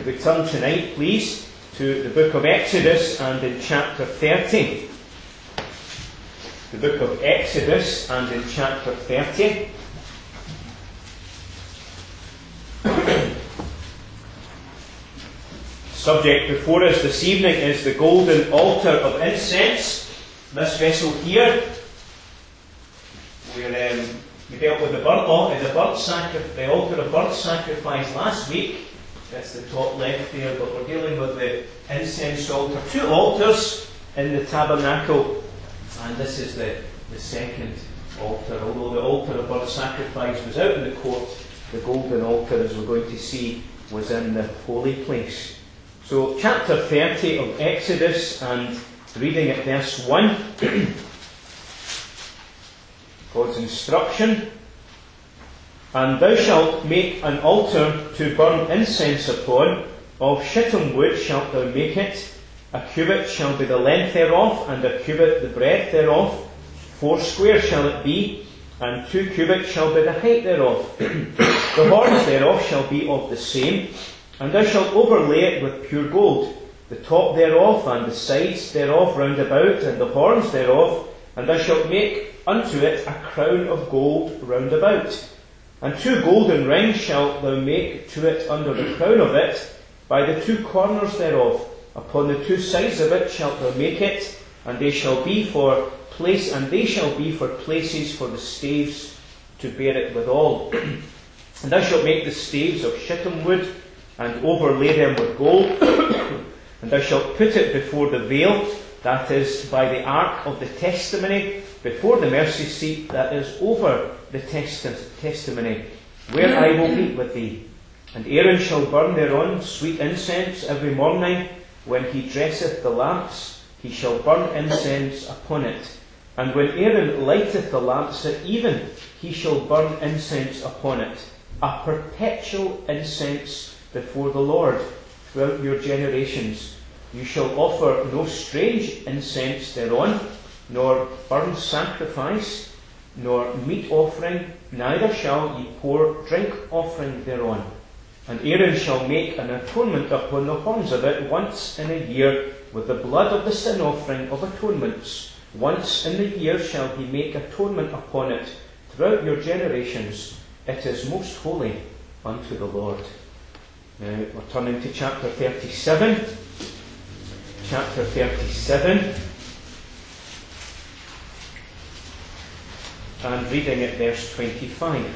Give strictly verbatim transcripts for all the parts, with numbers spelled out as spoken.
we turn tonight, please, to the book of Exodus and in chapter thirty. The book of Exodus and in chapter thirty. Subject before us this evening is the golden altar of incense. This vessel here, where um, we dealt with the burnt altar, the burnt sacri- the altar of burnt sacrifice last week. That's the top left there, but we're dealing with the incense altar. Two altars in the tabernacle, and this is the, the second altar. Although the altar of burnt sacrifice was out in the court, the golden altar, as we're going to see, was in the holy place. So, chapter thirty of Exodus, and reading at verse one. God's instruction. And thou shalt make an altar to burn incense upon. Of shittim wood shalt thou make it. A cubit shall be the length thereof, and a cubit the breadth thereof. Four square shall it be, and two cubits shall be the height thereof. The horns thereof shall be of the same. And thou shalt overlay it with pure gold, the top thereof, and the sides thereof round about, and the horns thereof. And thou shalt make unto it a crown of gold round about. And two golden rings shalt thou make to it under the crown of it, by the two corners thereof. Upon the two sides of it shalt thou make it, and they shall be for place, and they shall be for places for the staves to bear it withal. And thou shalt make the staves of shittim wood, and overlay them with gold. And thou shalt put it before the veil, that is, by the ark of the testimony, before the mercy seat that is over the testi- testimony, where I will meet with thee. And Aaron shall burn thereon sweet incense every morning, when he dresseth the lamps, he shall burn incense upon it. And when Aaron lighteth the lamps at even, he shall burn incense upon it, a perpetual incense before the Lord throughout your generations. You shall offer no strange incense thereon, nor burnt sacrifice, nor meat offering, neither shall ye pour drink offering thereon. And Aaron shall make an atonement upon the horns of it once in a year with the blood of the sin offering of atonements. Once in the year shall he make atonement upon it throughout your generations. It is most holy unto the Lord. Now we're turning to chapter thirty-seven. Chapter thirty-seven. And reading at verse twenty-five.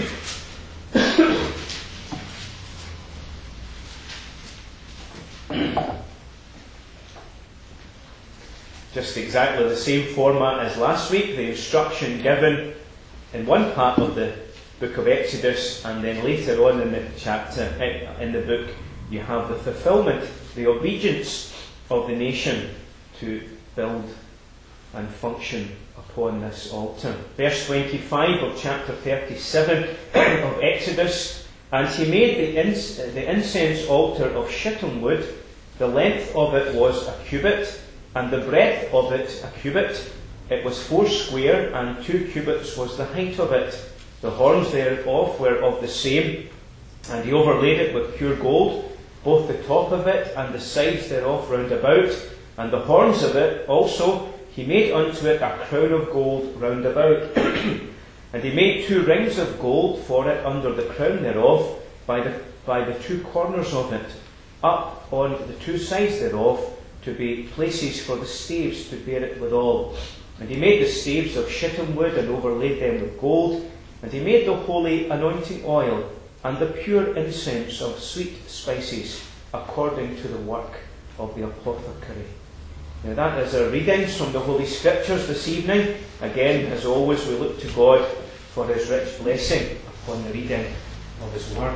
Just exactly the same format as last week. The instruction given in one part of the book of Exodus, and then later on in the chapter, in the book, you have the fulfillment, the obedience of the nation to build and function upon this altar. Verse twenty-five of chapter thirty-seven of Exodus. And he made the, ins- the incense altar of shittim wood. The length of it was a cubit, and the breadth of it a cubit. It was four square, and two cubits was the height of it. The horns thereof were of the same, and he overlaid it with pure gold, both the top of it and the sides thereof round about. And the horns of it also he made unto it a crown of gold round about. And he made two rings of gold for it under the crown thereof, by the, by the two corners of it, up on the two sides thereof, to be places for the staves to bear it withal. And he made the staves of shittim wood, and overlaid them with gold. And he made the holy anointing oil, and the pure incense of sweet spices, according to the work of the apothecary. Now that is our readings from the Holy Scriptures this evening. Again, as always, we look to God for his rich blessing upon the reading of his word.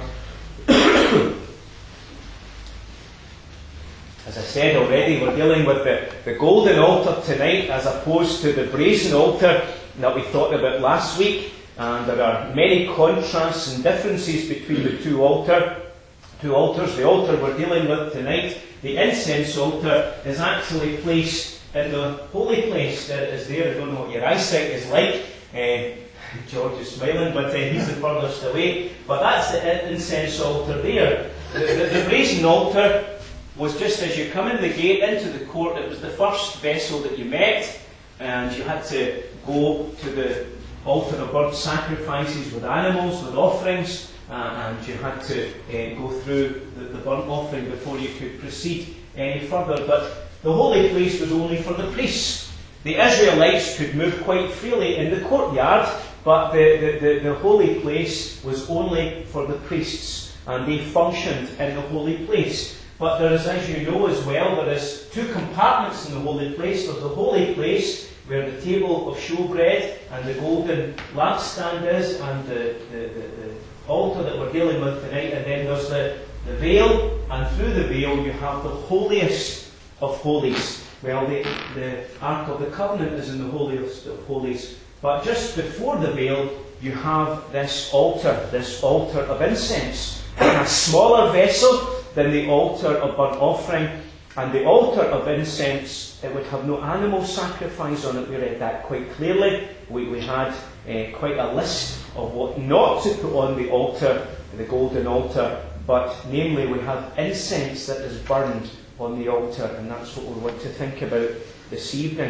As I said already, we're dealing with the, the golden altar tonight, as opposed to the brazen altar that we thought about last week. And there are many contrasts and differences between the two altar, two altars. The altar we're dealing with tonight, the incense altar, is actually placed in the holy place that is there. I don't know what your eyesight is like. Uh, George is smiling, but uh, he's the furthest away. But that's the incense altar there. the, the, the brazen altar was just as you come in the gate into the court. It was the first vessel that you met, and you had to go to the altar of burnt sacrifices with animals, with offerings, uh, and you had to uh, go through the, the burnt offering before you could proceed any further. But the holy place was only for the priests. The Israelites could move quite freely in the courtyard, but the, the, the, the holy place was only for the priests, and they functioned in the holy place. But there is, as you know as well, there is two compartments in the holy place. There's the holy place, where the table of showbread and the golden lampstand is, and the, the, the, the altar that we're dealing with tonight, and then there's the, the veil, and through the veil you have the holiest of holies. Well, the, the Ark of the Covenant is in the holiest of holies, but just before the veil you have this altar, this altar of incense, a smaller vessel than the altar of burnt offering. And the altar of incense, it would have no animal sacrifice on it. We read that quite clearly. We, we had uh, quite a list of what not to put on the altar, the golden altar. But namely, we have incense that is burned on the altar, and that's what we want to think about this evening.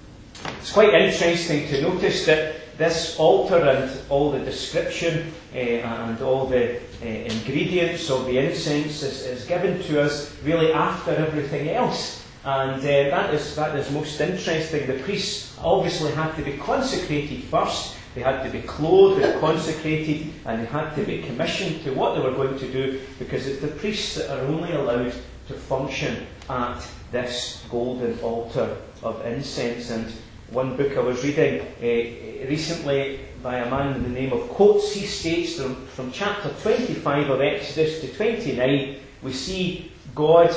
It's quite interesting to notice that this altar and all the description uh, and all the uh, ingredients of the incense is, is given to us really after everything else. And uh, that is that is most interesting. The priests obviously had to be consecrated first. They had to be clothed and consecrated, and they had to be commissioned to what they were going to do, because it's the priests that are only allowed to function at this golden altar of incense. And one book I was reading uh, recently by a man in the name of Coates, he states that from chapter twenty-five of Exodus to twenty-nine, we see God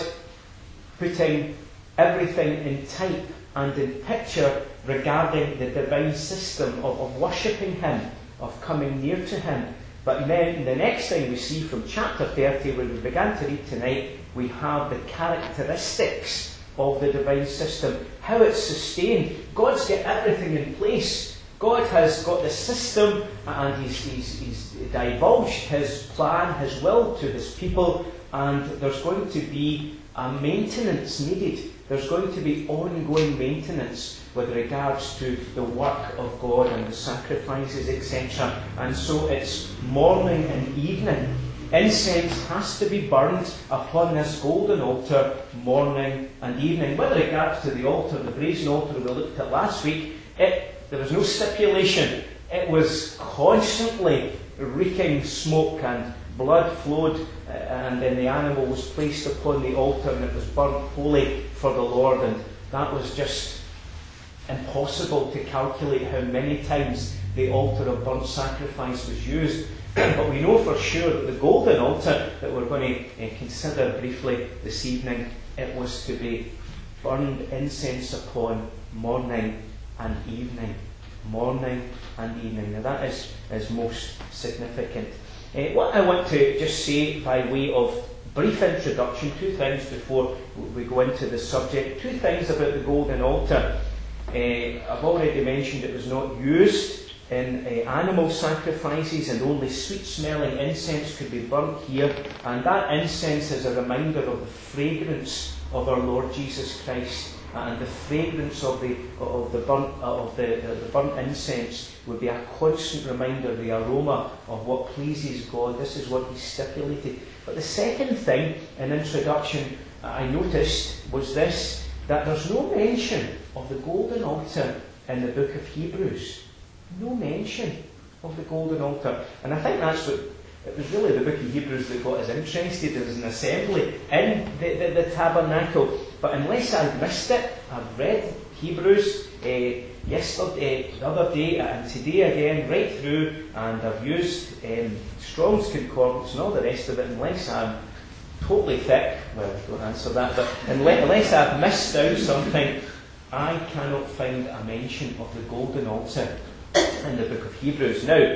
putting everything in type and in picture regarding the divine system of, of worshipping Him, of coming near to Him. But then the next thing we see from chapter thirty, where we began to read tonight, we have the characteristics of the divine system, how it's sustained. God's got everything in place. God has got the system, and he's, he's, he's divulged His plan, His will to His people, and there's going to be a maintenance needed. There's going to be ongoing maintenance with regards to the work of God and the sacrifices, et cetera. And so it's morning and evening. Incense has to be burned upon this golden altar morning and evening. With regards to the altar, the brazen altar we looked at last week, it, there was no stipulation. It was constantly reeking smoke, and blood flowed, uh, and then the animal was placed upon the altar, and it was burnt holy for the Lord. And that was just impossible to calculate how many times the altar of burnt sacrifice was used. But we know for sure that the golden altar that we're going to uh, consider briefly this evening, it was to be burned incense upon morning and evening. Morning and evening. Now that is, is most significant. Uh, what I want to just say by way of brief introduction, two things before we go into the subject. Two things about the golden altar. Uh, I've already mentioned it was not used in uh, animal sacrifices, and only sweet-smelling incense could be burnt here. And that incense is a reminder of the fragrance of our Lord Jesus Christ, and the fragrance of the of the burnt uh, of the, the, the burnt incense would be a constant reminder, the aroma of what pleases God. This is what He stipulated. But the second thing, in introduction, I noticed was this: that there's no mention of the golden altar in the book of Hebrews. No mention of the golden altar. And I think that's what, it was really the book of Hebrews that got us interested as an assembly in the, the, the tabernacle. But unless I've missed it, I've read Hebrews uh, yesterday, uh, the other day, and today again, right through, and I've used um, Strong's Concordance and all the rest of it. Unless I'm totally thick, well, don't answer that, but unless, unless I've missed out something, I cannot find a mention of the golden altar in the book of Hebrews. Now,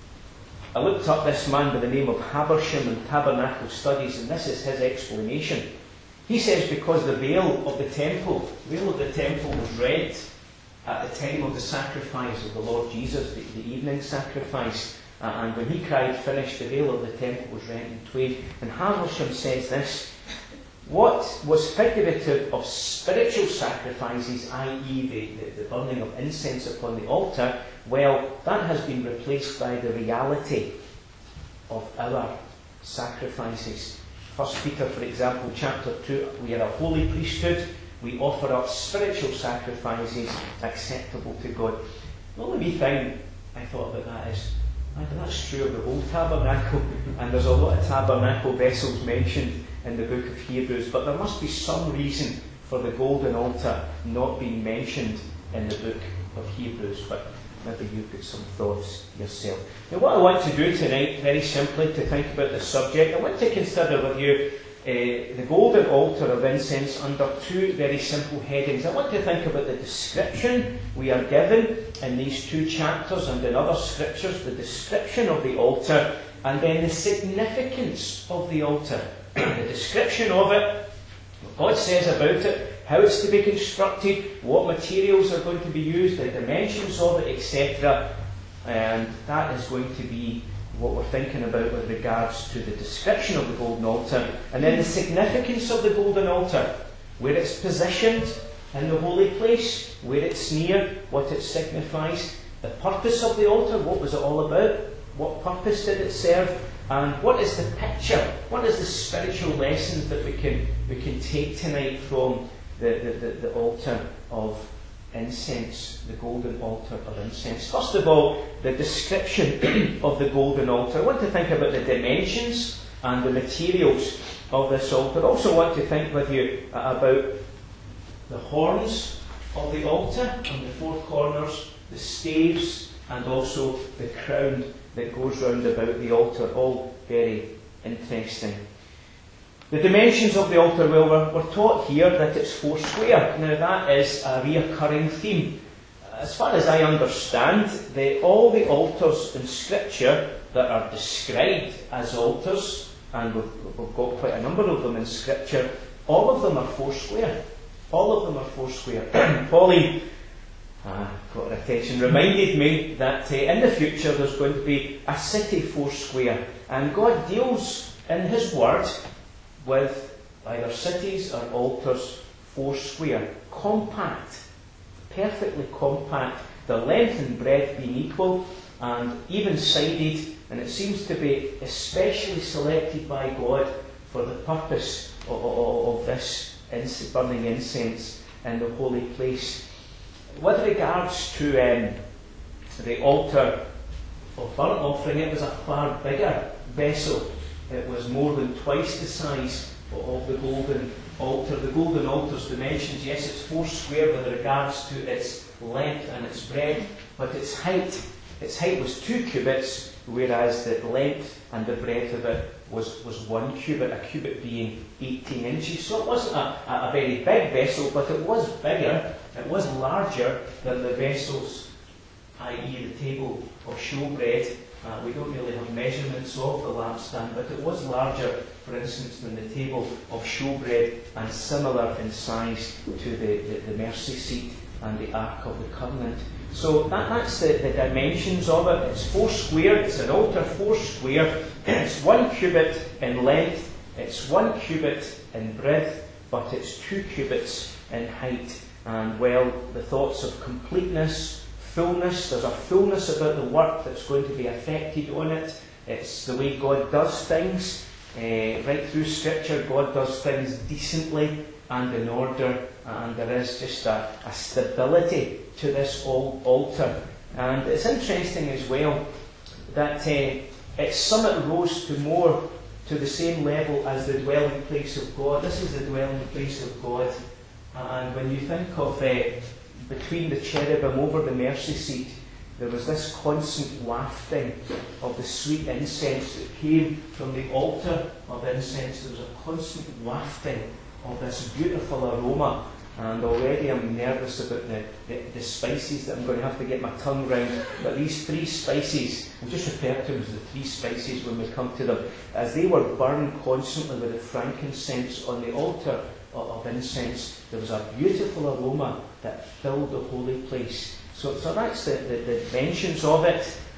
I looked up this man by the name of Habersham in Tabernacle Studies, and this is his explanation. He says because the veil of the temple, the veil of the temple was rent at the time of the sacrifice of the Lord Jesus, the, the evening sacrifice, Uh, and when he cried, "Finished," the veil of the temple was rent in twain. And Haversham says this: what was figurative of spiritual sacrifices, that is the, the, the burning of incense upon the altar, well, that has been replaced by the reality of our sacrifices. First Peter, for example, chapter two, we are a holy priesthood. We offer up spiritual sacrifices acceptable to God. The only wee thing I thought about that is, that's true of the whole tabernacle, and there's a lot of tabernacle vessels mentioned in the book of Hebrews, but there must be some reason for the golden altar not being mentioned in the book of Hebrews, but maybe you've got some thoughts yourself. Now, what I want to do tonight, very simply, to think about this subject, I want to consider with you uh, the golden altar of incense under two very simple headings. I want to think about the description we are given in these two chapters and in other scriptures, the description of the altar, and then the significance of the altar. The description of it, what God says about it, how it's to be constructed, what materials are going to be used, the dimensions of it, et cetera. And that is going to be what we're thinking about with regards to the description of the golden altar. And then the significance of the golden altar, where it's positioned in the holy place, where it's near, what it signifies, the purpose of the altar, what was it all about, what purpose did it serve, and what is the picture, what is the spiritual lessons that we can we can take tonight from the, the, the, the altar of incense, the golden altar of incense. First of all, the description of the golden altar. I want to think about the dimensions and the materials of this altar. I also want to think with you about the horns of the altar on the four corners, the staves, and also the crown that goes round about the altar. All very interesting. The dimensions of the altar, well, we're, we're taught here that it's four square. Now, that is a reoccurring theme. As far as I understand, the, all the altars in Scripture that are described as altars, and we've, we've got quite a number of them in Scripture, all of them are four square. All of them are four square. Pauline, uh, got her attention, reminded me that uh, in the future there's going to be a city four square, and God deals in His Word with either cities or altars four square, compact, perfectly compact, the length and breadth being equal and even-sided, and it seems to be especially selected by God for the purpose of, of, of this ins- burning incense in the holy place. With regards to um, the altar of burnt offering, it was a far bigger vessel. It was more than twice the size of the golden altar. The golden altar's dimensions, yes, it's four square with regards to its length and its breadth, but its height, its height was two cubits, whereas the length and the breadth of it was, was one cubit, a cubit being eighteen inches. So it wasn't a, a very big vessel, but it was bigger, it was larger than the vessels, that is the table of showbread. Uh, we don't really have measurements of the lampstand, but it was larger, for instance, than the table of showbread, and similar in size to the, the, the mercy seat and the Ark of the Covenant. So that, that's the, the dimensions of it. It's four square, it's an altar four square, it's one cubit in length, it's one cubit in breadth, but it's two cubits in height. And well, the thoughts of completeness, fullness, there's a fullness about the work that's going to be affected on it. It's the way God does things. Uh, right through Scripture, God does things decently and in order, and there is just a, a stability to this old altar. And it's interesting as well that uh, its summit rose to more, to the same level as the dwelling place of God. This is the dwelling place of God. And when you think of uh, between the cherubim over the mercy seat, there was this constant wafting of the sweet incense that came from the altar of incense. There was a constant wafting of this beautiful aroma. And already I'm nervous about the, the, the spices that I'm going to have to get my tongue round. But these three spices, we'll just refer to them as the three spices when we come to them, as they were burned constantly with the frankincense on the altar of, of incense, there was a beautiful aroma that filled the holy place. So, so that's the, the, the dimensions of it.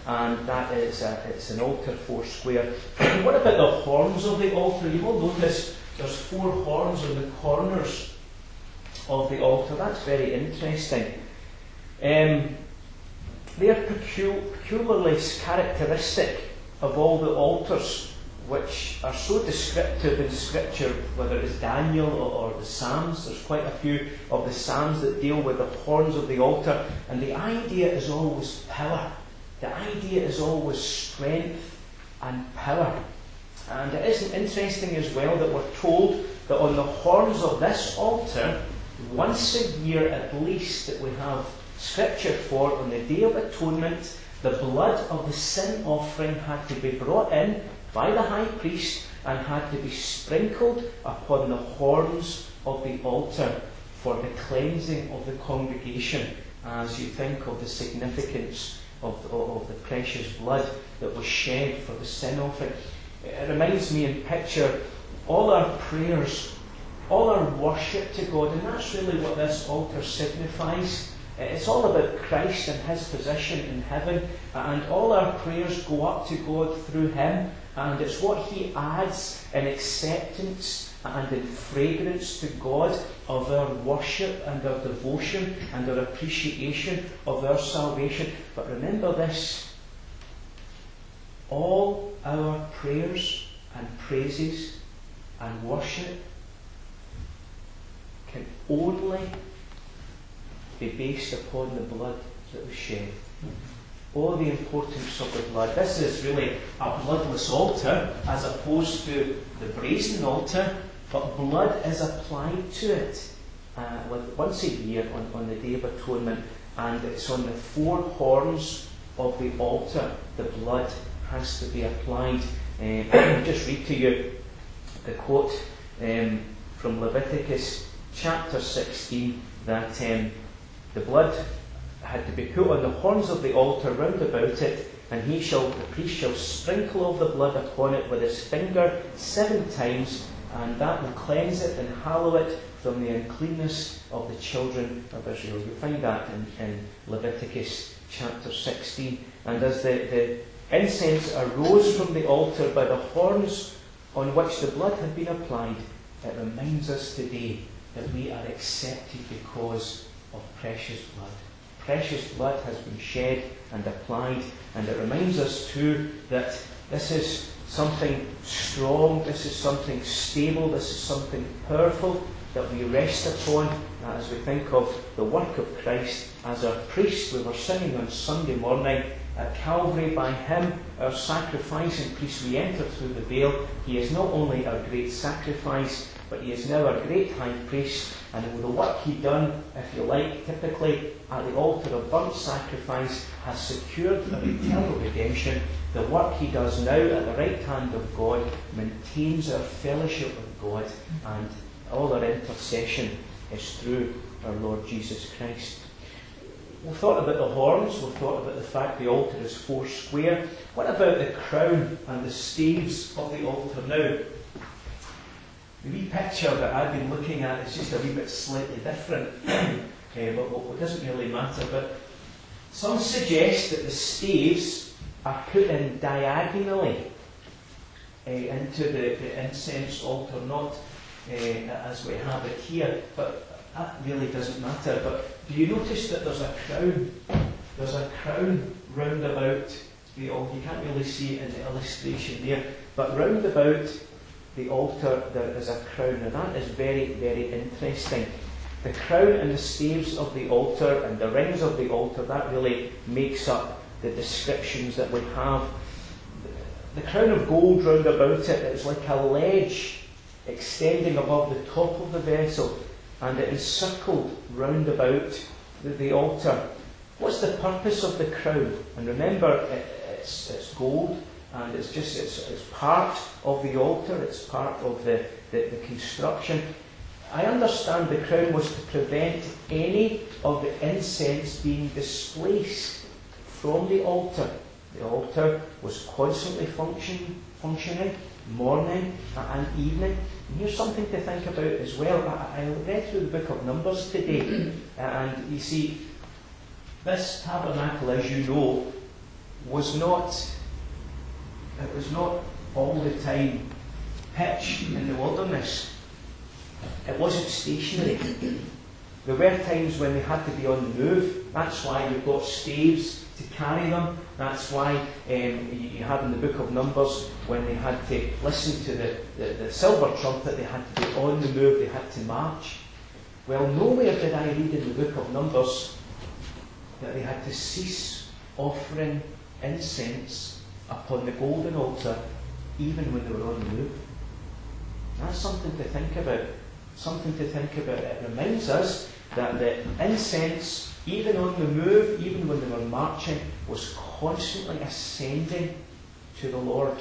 and that is a, it's an altar four square. What about the horns of the altar? You will notice there's four horns on the corners of the altar. That's very interesting. Um, they are pecu- peculiarly characteristic of all the altars which are so descriptive in Scripture, whether it's Daniel or, or the Psalms. There's quite a few of the Psalms that deal with the horns of the altar, and the idea is always power. The idea is always strength and power. And it isn't interesting as well that we're told that on the horns of this altar, once a year at least, that we have Scripture for, on the Day of Atonement, the blood of the sin offering had to be brought in by the high priest and had to be sprinkled upon the horns of the altar for the cleansing of the congregation, as you think of the significance of the, of the precious blood that was shed for the sin offering. It reminds me in picture all our prayers, all our worship to God, and that's really what this altar signifies. It's all about Christ and His position in heaven, and all our prayers go up to God through Him, and it's what He adds in acceptance and in fragrance to God of our worship and our devotion and our appreciation of our salvation. But remember this: all our prayers and praises and worship can only be based upon the blood that was shed. Oh, the importance of the blood. This is really a bloodless altar as opposed to the brazen altar, but blood is applied to it uh, once a year on, on the Day of Atonement, and it's on the four horns of the altar the blood has to be applied. Uh, I'll just read to you the quote um, from Leviticus chapter sixteen, that um, the blood had to be put on the horns of the altar round about it, and he shall, the priest shall sprinkle of the blood upon it with his finger seven times, and that will cleanse it and hallow it from the uncleanness of the children of Israel. You find that in, in Leviticus chapter sixteen. And as the, the incense arose from the altar by the horns on which the blood had been applied, it reminds us today that we are accepted because of precious blood. Precious blood has been shed and applied, and it reminds us too that this is something strong, this is something stable, this is something powerful that we rest upon uh, as we think of the work of Christ as our priest. We were singing on Sunday morning, at Calvary, by Him, our sacrificing priest, we enter through the veil. He is not only our great sacrifice, but He is now our great high priest, and with the work He done, if you like, typically at the altar of burnt sacrifice, has secured our eternal redemption. The work He does now at the right hand of God maintains our fellowship with God, and all our intercession is through our Lord Jesus Christ. We've thought about the horns, we've thought about the fact the altar is four square. What about the crown and the staves of the altar now? The wee picture that I've been looking at is just a wee bit slightly different, uh, but it doesn't really matter. But some suggest that the staves are put in diagonally uh, into the, the incense altar, not uh, as we have it here, but that really doesn't matter. But do you notice that there's a crown? There's a crown round about the altar. You can't really see it in the illustration there, but round about the altar there is a crown, and that is very, very interesting. The crown and the staves of the altar and the rings of the altar, that really makes up the descriptions that we have. The crown of gold round about it is like a ledge extending above the top of the vessel, and it is circled round about the, the altar. What's the purpose of the crown? And remember, it, it's, it's gold, and it's just it's, it's part of the altar, it's part of the, the, the construction. I understand the crown was to prevent any of the incense being displaced from the altar. The altar was constantly function, functioning, morning and evening. And here's something to think about as well. I, I read through the book of Numbers today, and you see, this tabernacle, as you know, was not, it was not all the time pitch in the wilderness. It wasn't stationary. There were times when they had to be on the move. That's why you've got staves to carry them. That's why um, you, you had in the book of Numbers, when they had to listen to the, the, the silver trumpet, they had to be on the move, they had to march. Well, nowhere did I read in the book of Numbers that they had to cease offering incense upon the golden altar even when they were on the move. That's something to think about. Something to think about. It reminds us that the incense, even on the move, even when they were marching, was constantly ascending to the Lord,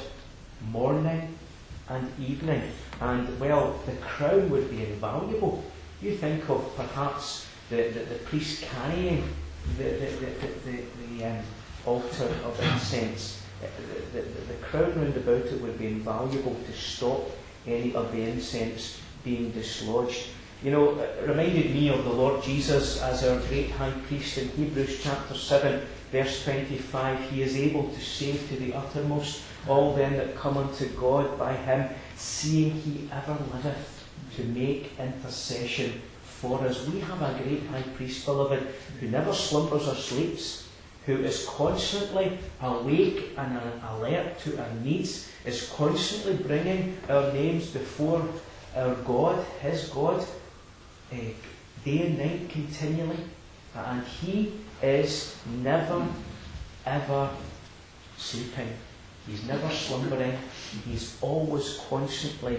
morning and evening. And, well, the crown would be invaluable. You think of perhaps the, the, the priest carrying the, the, the, the, the, the um, altar of incense. The, the, the crown round about it would be invaluable to stop any of the incense being dislodged. You know, it reminded me of the Lord Jesus as our great high priest in Hebrews chapter seven, verse twenty-five. He is able to save to the uttermost all them that come unto God by him, seeing he ever liveth to make intercession for us. We have a great high priest, beloved, who never slumbers or sleeps, who is constantly awake and alert to our needs, is constantly bringing our names before our God, his God, uh, day and night continually. And he is never, ever sleeping. He's never slumbering. He's always constantly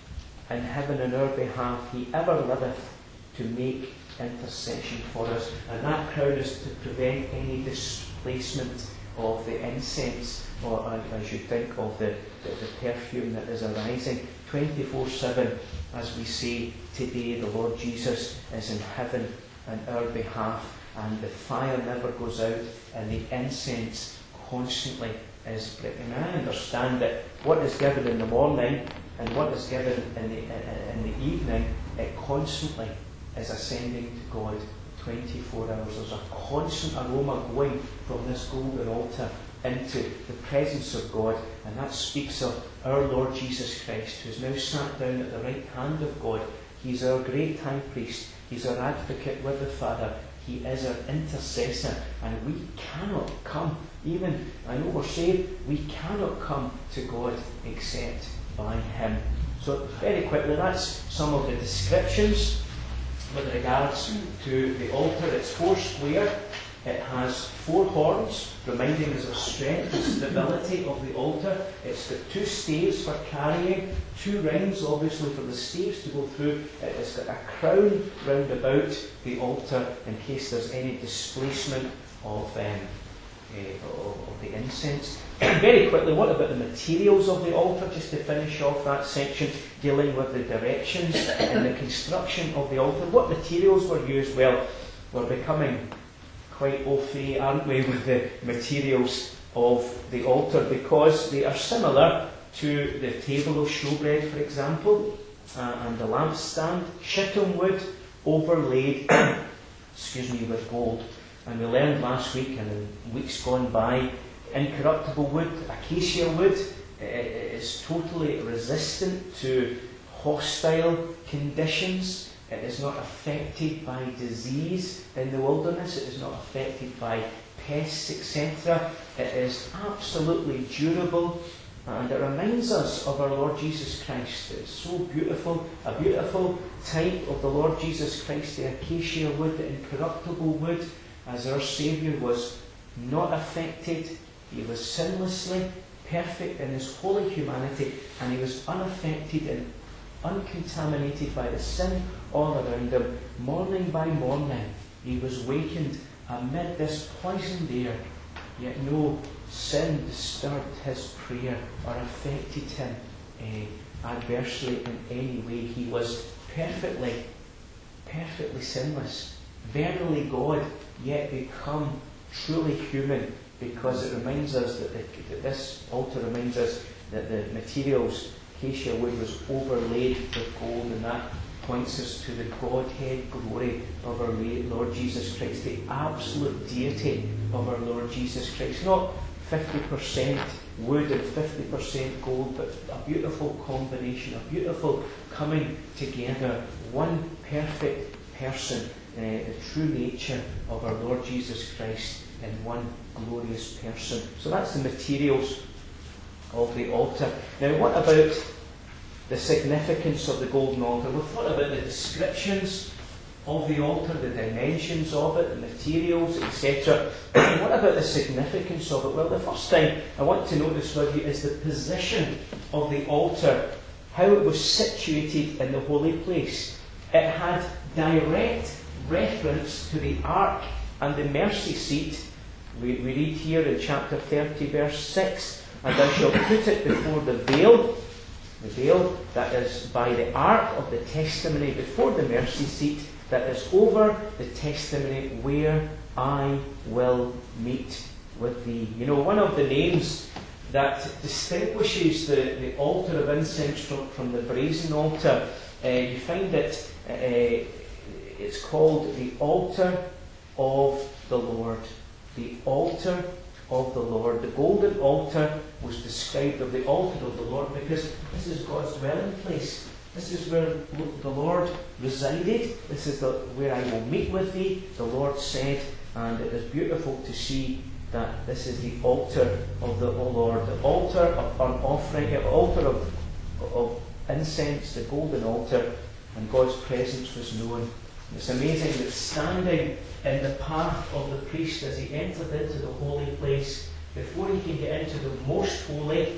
in heaven on our behalf. He ever liveth to make intercession for us. And that crown is to prevent any displacement of the incense, or as you think of the, the, the perfume that is arising. twenty-four seven, as we say today, the Lord Jesus is in heaven on our behalf, and the fire never goes out, and the incense constantly is breaking. And I understand that what is given in the morning and what is given in the, in the evening, it constantly is ascending to God twenty-four hours. There's a constant aroma going from this golden altar into the presence of God, and that speaks of our Lord Jesus Christ, who is now sat down at the right hand of God. He's our great high priest. He's our advocate with the Father. He is our intercessor, and we cannot come, even, I know we're saved, we cannot come to God except by him. So very quickly, that's some of the descriptions with regards to the altar. It's four square. It has four horns, reminding us of strength and stability of the altar. It's got two staves for carrying, two rings obviously for the staves to go through. It's got a crown round about the altar in case there's any displacement of, um, uh, of the incense. Very quickly, what about the materials of the altar, just to finish off that section dealing with the directions and the construction of the altar. What materials were used? Well, we're becoming quite au fait, aren't we, with the materials of the altar, because they are similar to the table of showbread, for example, uh, and the lampstand, shittim wood overlaid excuse me, with gold. And we learned last week and in weeks gone by, incorruptible wood, acacia wood, is totally resistant to hostile conditions. It is not affected by disease in the wilderness. It is not affected by pests, et cetera. It is absolutely durable, and it reminds us of our Lord Jesus Christ. It's so beautiful, a beautiful type of the Lord Jesus Christ, the acacia wood, the incorruptible wood, as our Saviour was not affected. He was sinlessly perfect in his holy humanity, and he was unaffected and uncontaminated by the sin all around him. Morning by morning, he was wakened amid this poisoned air, yet no sin disturbed his prayer or affected him uh, adversely in any way. He was perfectly, perfectly sinless, verily God, yet become truly human, because it reminds us that, the, that this altar reminds us that the materials, acacia wood, was overlaid with gold, and that points us to the Godhead glory of our Lord Jesus Christ, the absolute deity of our Lord Jesus Christ. Not fifty percent wood and fifty percent gold, but a beautiful combination, a beautiful coming together, one perfect person, uh, the true nature of our Lord Jesus Christ in one glorious person. So that's the materials of the altar. Now, what about the significance of the golden altar? We've thought about the descriptions of the altar, the dimensions of it, the materials, et cetera. What about the significance of it? Well, the first thing I want to notice with you is the position of the altar, how it was situated in the holy place. It had direct reference to the ark and the mercy seat. We, we read here in chapter thirty, verse six, "And thou shalt put it before the veil," the veil that is by the ark of the testimony, before the mercy seat, that is over the testimony, where I will meet with thee. You know, one of the names that distinguishes the, the altar of incense from, from the brazen altar, uh, you find that uh, it's called the altar of the Lord. The altar of the Lord. The golden altar was described of the altar of the Lord because this is God's dwelling place. This is where the Lord resided. This is the, where I will meet with thee, the Lord said. And it is beautiful to see that this is the altar of the O Lord. The altar of burnt offering, the altar of, of incense, the golden altar, and God's presence was known. It's amazing that standing in the path of the priest as he entered into the holy place, before he could get into the most holy,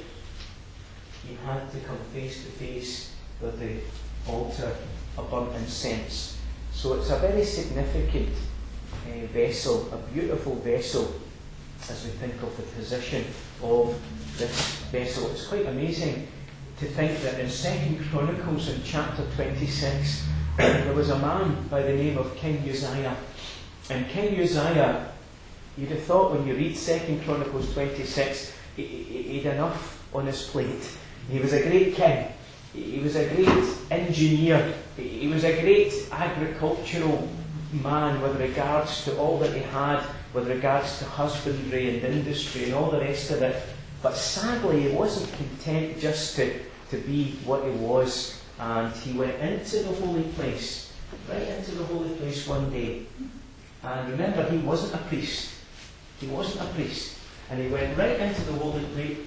he had to come face to face with the altar of burnt incense. So it's a very significant uh, vessel, a beautiful vessel, as we think of the position of this vessel. It's quite amazing to think that in Second Chronicles in chapter twenty-six, there was a man by the name of King Uzziah. And King Uzziah, you'd have thought when you read Second Chronicles twenty-six, he, he, he'd enough on his plate. He was a great king. He was a great engineer. He was a great agricultural man with regards to all that he had, with regards to husbandry and industry and all the rest of it. But sadly, he wasn't content just to, to be what he was. And he went into the holy place, right into the holy place one day. And remember, he wasn't a priest. He wasn't a priest. And he went right into the holy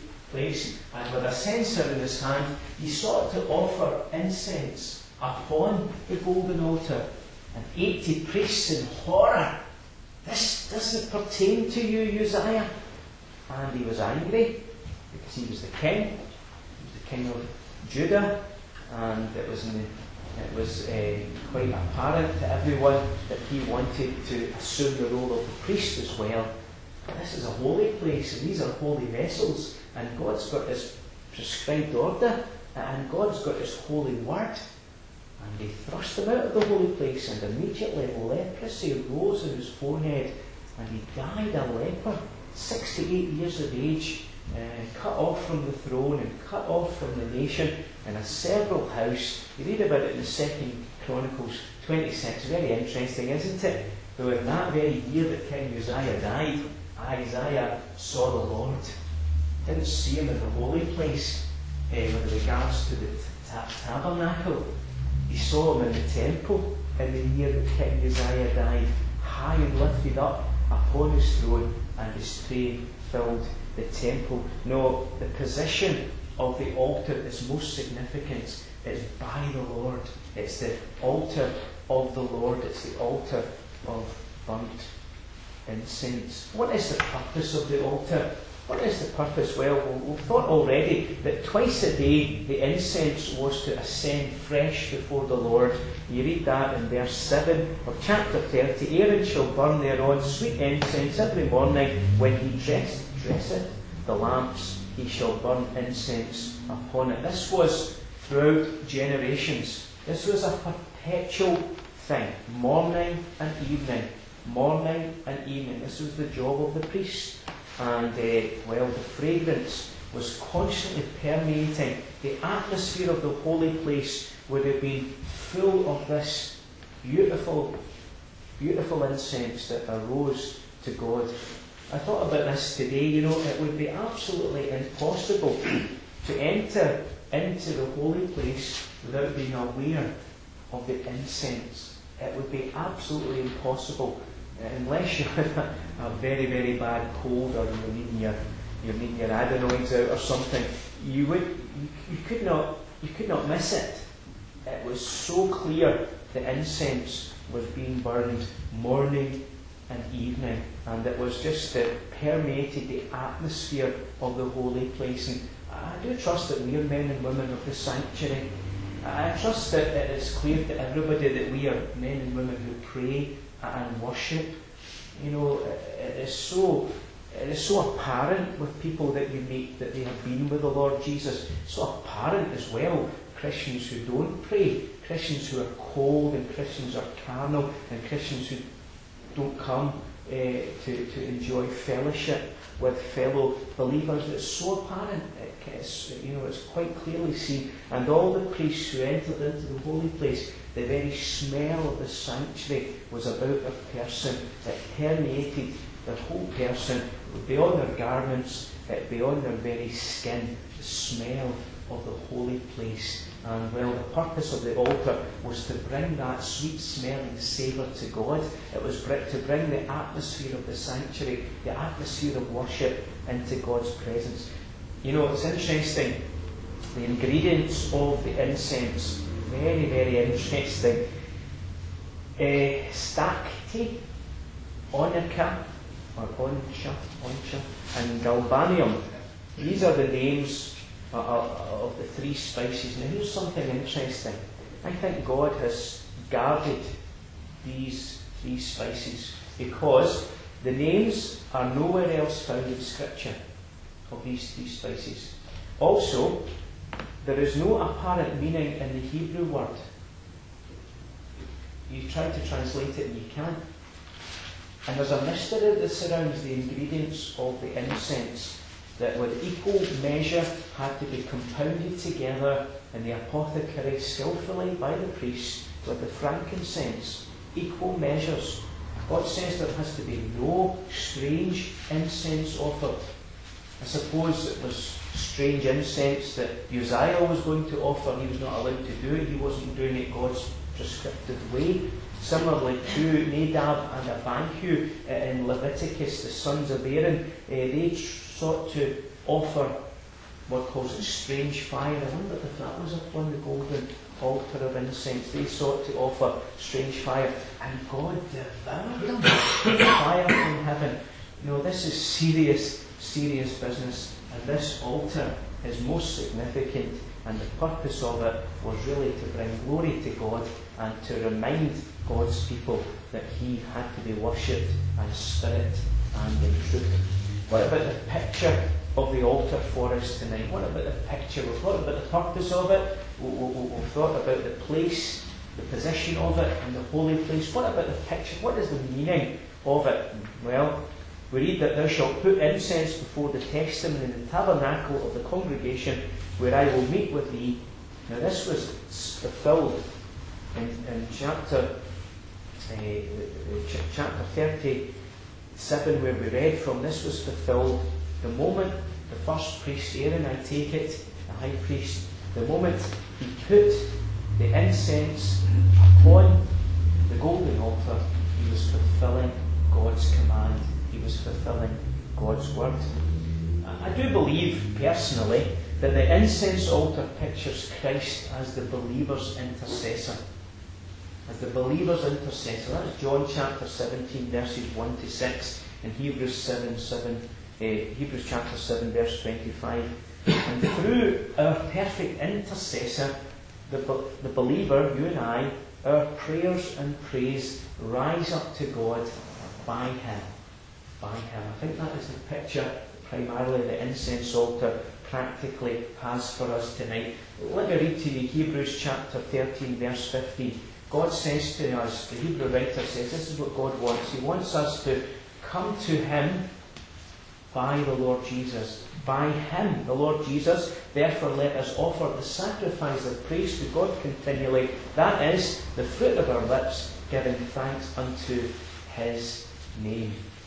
place, and with a censer in his hand, he sought to offer incense upon the golden altar. And eighty priests in horror, "This doesn't pertain to you, Uzziah." And he was angry, because he was the king. He was the king of Judah. And it was, in the, it was uh, quite apparent to everyone that he wanted to assume the role of the priest as well. But this is a holy place, and these are holy vessels, and God's got his prescribed order, and God's got his holy word. And they thrust him out of the holy place, and immediately leprosy rose in his forehead, and he died a leper, sixty-eight years of age, uh, cut off from the throne and cut off from the nation in a several house. You read about it in the Second Chronicles twenty-six. Very interesting, isn't it? Though in that very year that King Uzziah died, Isaiah saw the Lord. Didn't see him in the holy place uh, with regards to the t- tabernacle. He saw him in the temple in the year that King Uzziah died, high and lifted up upon his throne, and his train filled the temple. No, the position of the altar is most significant. It's by the Lord. It's the altar of the Lord. It's the altar of burnt incense. What is the purpose of the altar? What is the purpose? Well, we've thought already that twice a day the incense was to ascend fresh before the Lord. You read that in verse seven of chapter thirty. "Aaron shall burn thereon sweet incense every morning when he dress, dresseth the lamps. He shall burn incense upon it." This was throughout generations. This was a perpetual thing. Morning and evening. Morning and evening. This was the job of the priest. And, uh, well, the fragrance was constantly permeating. The atmosphere of the holy place would have been full of this beautiful, beautiful incense that arose to God I thought about this today. You know, it would be absolutely impossible to enter into the holy place without being aware of the incense. It would be absolutely impossible unless you had a, a very, very bad cold, or you're needing your you're needing your adenoids out or something. You would you, you could not you could not miss it. It was so clear the incense was being burned morning and evening, and it was just uh, permeated the atmosphere of the holy place. And I do trust that we are men and women of the sanctuary. I trust that it is clear to everybody that we are men and women who pray and worship. You know, it is so it is so apparent with people that you meet that they have been with the Lord Jesus. It's so apparent as well. Christians who don't pray, Christians who are cold, and Christians who are carnal, and Christians who don't come uh, to, to enjoy fellowship with fellow believers. It's so apparent. It's, you know, it's quite clearly seen. And all the priests who entered into the holy place, the very smell of the sanctuary was about their person. It permeated their whole person, beyond their garments, beyond their very skin, the smell of the holy place. And well, the purpose of the altar was to bring that sweet smelling savour to God. It was to bring the atmosphere of the sanctuary, the atmosphere of worship, into God's presence. You know, it's interesting, the ingredients of the incense, very, very interesting. Uh, stacte, onycha, or oncha, oncha, and galbanium. These are the names uh, of the three spices. Now here's something interesting. I think God has guarded these three spices because the names are nowhere else found in Scripture of these three spices. Also, there is no apparent meaning in the Hebrew word. You try to translate it and you can't. And there's a mystery that surrounds the ingredients of the incense that with equal measure had to be compounded together in the apothecary skillfully by the priest with the frankincense. Equal measures. God says there has to be no strange incense offered. I suppose it was strange incense that Uzziah was going to offer. He was not allowed to do it. He wasn't doing it God's prescriptive way. Similarly to Nadab and Abihu in Leviticus, the sons of Aaron, uh, they sought to offer what calls it strange fire. I wonder if that was upon the golden altar of incense. They sought to offer strange fire, and God devoured them with fire from heaven. You know, this is serious, serious business, and this altar is most significant, and the purpose of it was really to bring glory to God and to remind God's people that He had to be worshipped in spirit and in truth. What about the picture of the altar for us tonight? What about the picture? We've thought about the purpose of it. We've thought about the place, the position of it, and the holy place. What about the picture? What is the meaning of it? Well, we read that thou shalt put incense before the testimony in the tabernacle of the congregation, where I will meet with thee. Now this was fulfilled in, in chapter uh, ch- chapter thirty-seven, where we read from. This was fulfilled the moment the first priest, Aaron, I take it, the high priest, the moment he put the incense upon the golden altar, he was fulfilling God's command. He was fulfilling God's word. I do believe, personally, that the incense altar pictures Christ as the believer's intercessor. As the believer's intercessor. That's John chapter seventeen, verses one to six, and Hebrews seven, seven, uh, Hebrews chapter seven, verse twenty-five. And through our perfect intercessor, the, the believer, you and I, our prayers and praise rise up to God by Him. By Him. I think that is the picture primarily the incense altar practically has for us tonight. Let me read to you Hebrews chapter thirteen, verse fifteen. God says to us, the Hebrew writer says, this is what God wants. He wants us to come to Him by the Lord Jesus. By Him, the Lord Jesus. Therefore let us offer the sacrifice of praise to God continually. That is the fruit of our lips, giving thanks unto His name.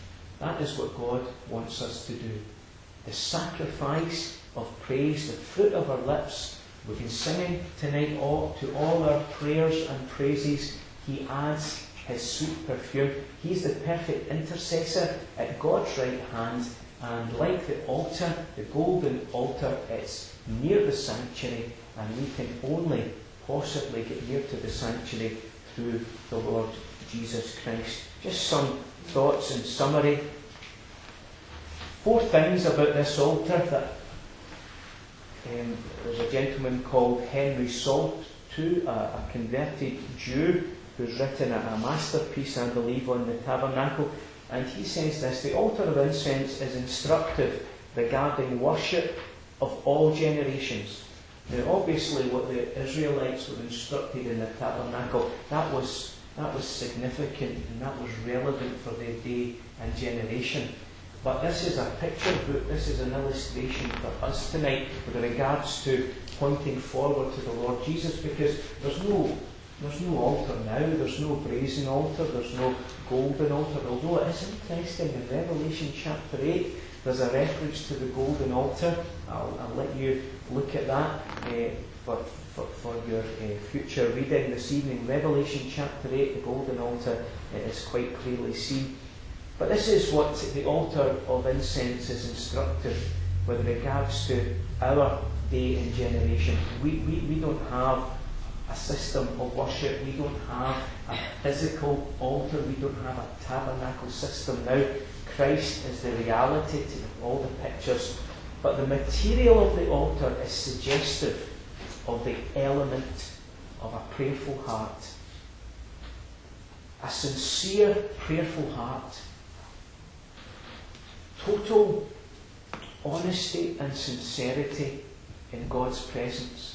That is what God wants us to do. The sacrifice of praise, the fruit of our lips. We've been singing tonight all, to all our prayers and praises. He adds his sweet perfume. He's the perfect intercessor at God's right hand. And like the altar, the golden altar, it's near the sanctuary, and we can only possibly get near to the sanctuary through the Lord Jesus Christ. Just some thoughts in summary. Four things about this altar that um, there's a gentleman called Henry Salt, too, a, a converted Jew, who's written a, a masterpiece, I believe, on the tabernacle. And he says this: the altar of incense is instructive regarding worship of all generations. Now, obviously, what the Israelites were instructed in the tabernacle, that was that was significant and that was relevant for their day and generation. But this is a picture book, this is an illustration for us tonight with regards to pointing forward to the Lord Jesus, because there's no there's no altar now, there's no brazen altar, there's no golden altar, although it is interesting in Revelation chapter eight, there's a reference to the golden altar. I'll, I'll let you look at that uh, for, for, for your uh, future reading this evening. Revelation chapter eight, the golden altar uh, is quite clearly seen. But this is what the altar of incense is instructive with regards to our day and generation. We, we, we don't have a system of worship. We don't have a physical altar. We don't have a tabernacle system now. Christ is the reality to all the pictures. But the material of the altar is suggestive of the element of a prayerful heart. A sincere, prayerful heart. Total honesty and sincerity in God's presence.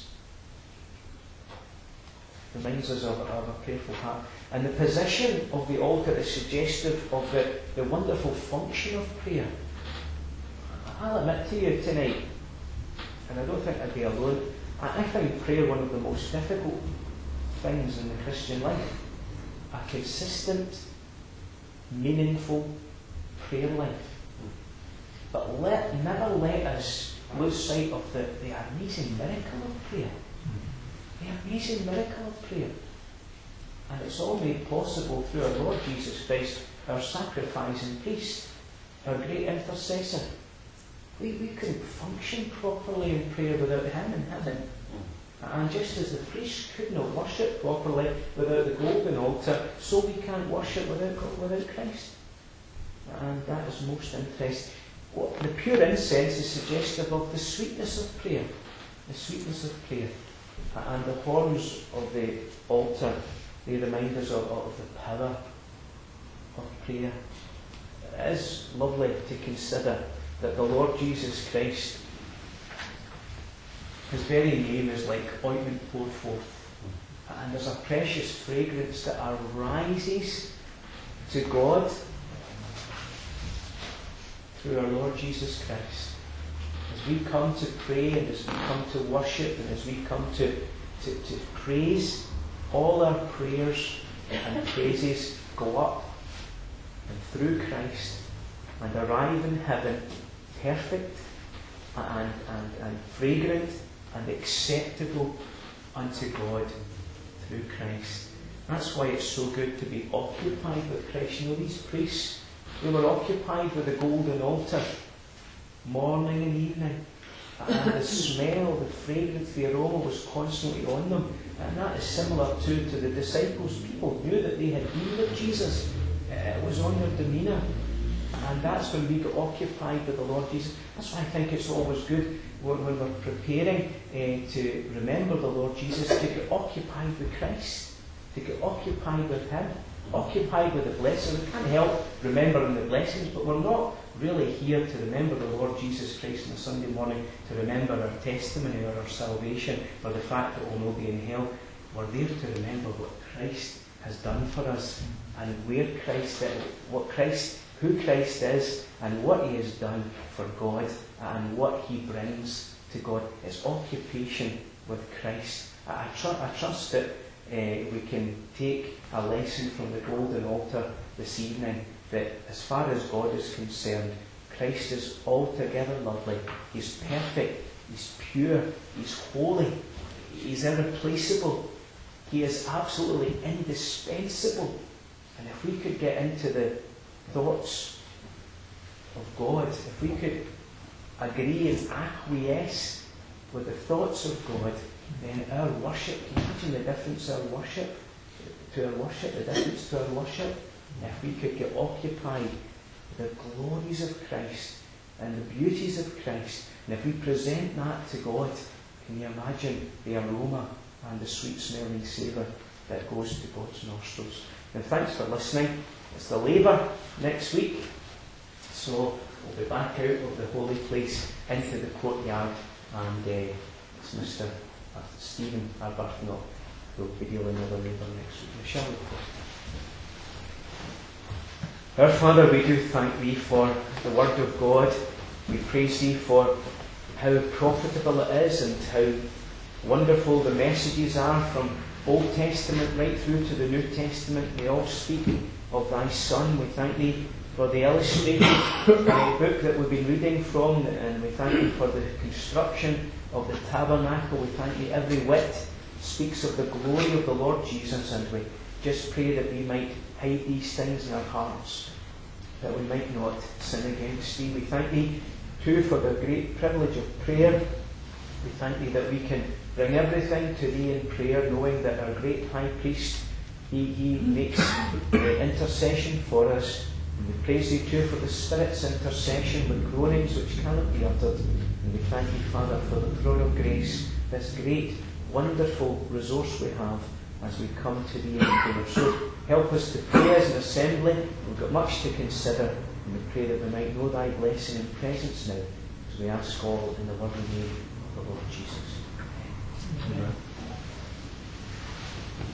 Reminds us of, of a prayerful heart. And the position of the altar is suggestive of the, the wonderful function of prayer. I'll admit to you tonight, and I don't think I'd be alone, I, I find prayer one of the most difficult things in the Christian life. A consistent, meaningful prayer life. But let never let us lose sight of the, the amazing miracle of prayer. The amazing miracle of prayer. And it's all made possible through our Lord Jesus Christ, our sacrificing priest, our great intercessor. We, we couldn't function properly in prayer without him in heaven. And just as the priest could not worship properly without the golden altar, so we can't worship without, without Christ. And that is most interesting. What, the pure incense is suggestive of the sweetness of prayer. The sweetness of prayer. And the horns of the altar, they remind us of, of the power of prayer. It is lovely to consider that the Lord Jesus Christ, his very name is like ointment poured forth. And there's a precious fragrance that arises to God through our Lord Jesus Christ. As we come to pray and as we come to worship and as we come to, to, to praise, all our prayers and praises go up and through Christ and arrive in heaven perfect and, and, and fragrant and acceptable unto God through Christ. That's why it's so good to be occupied with Christ. You know, these priests, they were occupied with the golden altar morning and evening, and the smell, the fragrance, the aroma was constantly on them. And that is similar too to the disciples. People knew that they had been with Jesus. It was on their demeanour. And that's when we get occupied with the Lord Jesus. That's why I think it's always good when, when we're preparing uh, to remember the Lord Jesus, to get occupied with Christ, to get occupied with Him, occupied with the blessing. We can't help remembering the blessings, but we're not really here to remember the Lord Jesus Christ on a Sunday morning, to remember our testimony or our salvation or the fact that we'll not be in hell. We're there to remember what Christ has done for us and where Christ is, what Christ, who Christ is and what He has done for God and what He brings to God. It's occupation with Christ. I, tr- I trust that uh, we can take a lesson from the golden altar this evening that as far as God is concerned, Christ is altogether lovely. He's perfect. He's pure. He's holy. He's irreplaceable. He is absolutely indispensable. And if we could get into the thoughts of God, if we could agree and acquiesce with the thoughts of God, then our worship, can you imagine the difference our worship to our worship, the difference to our worship? If we could get occupied with the glories of Christ and the beauties of Christ, and if we present that to God, can you imagine the aroma and the sweet smelling savour that goes to God's nostrils? And thanks for listening. It's the laver next week, so we'll be back out of the holy place into the courtyard, and uh, it's Mister Uh, Stephen Arbuthnot who will be dealing with the laver next week. Shall we pray? Our Father, we do thank Thee for the Word of God. We praise Thee for how profitable it is and how wonderful the messages are from Old Testament right through to the New Testament. They all speak of Thy Son. We thank Thee for the illustrated uh, book that we've been reading from, and we thank Thee for the construction of the tabernacle. We thank Thee every whit speaks of the glory of the Lord Jesus, and we just pray that we might hide these things in our hearts, that we might not sin against Thee. We thank Thee too for the great privilege of prayer. We thank Thee that we can bring everything to Thee in prayer, knowing that our great high priest, He, he makes the intercession for us. And we praise Thee too for the Spirit's intercession with groanings which cannot be uttered. And we thank Thee, Father, for the throne of grace, this great, wonderful resource we have as we come to Thee in prayer. So help us to pray as an assembly. We've got much to consider, and we pray that we might know Thy blessing and presence now, as we ask all in the loving name of the Lord Jesus. Amen. Amen.